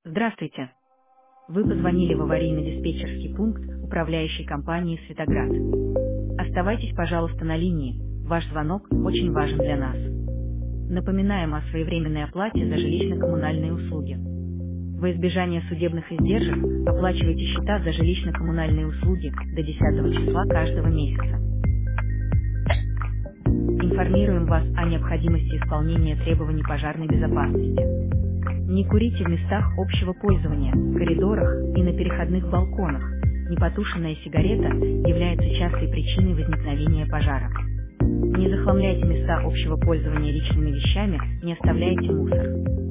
Здравствуйте. Вы позвонили в аварийно-диспетчерский пункт управляющей компании «Светоград». Оставайтесь, пожалуйста, на линии. Ваш звонок очень важен для нас. Напоминаем о своевременной оплате за жилищно-коммунальные услуги. Во избежание судебных издержек оплачивайте счета за жилищно-коммунальные услуги до 10 числа каждого месяца. Информируем вас о необходимости исполнения требований пожарной безопасности. Не курите в местах общего пользования, коридорах и на переходных балконах. Непотушенная сигарета является частой причиной возникновения пожара. Не захламляйте места общего пользования личными вещами, не оставляйте мусор.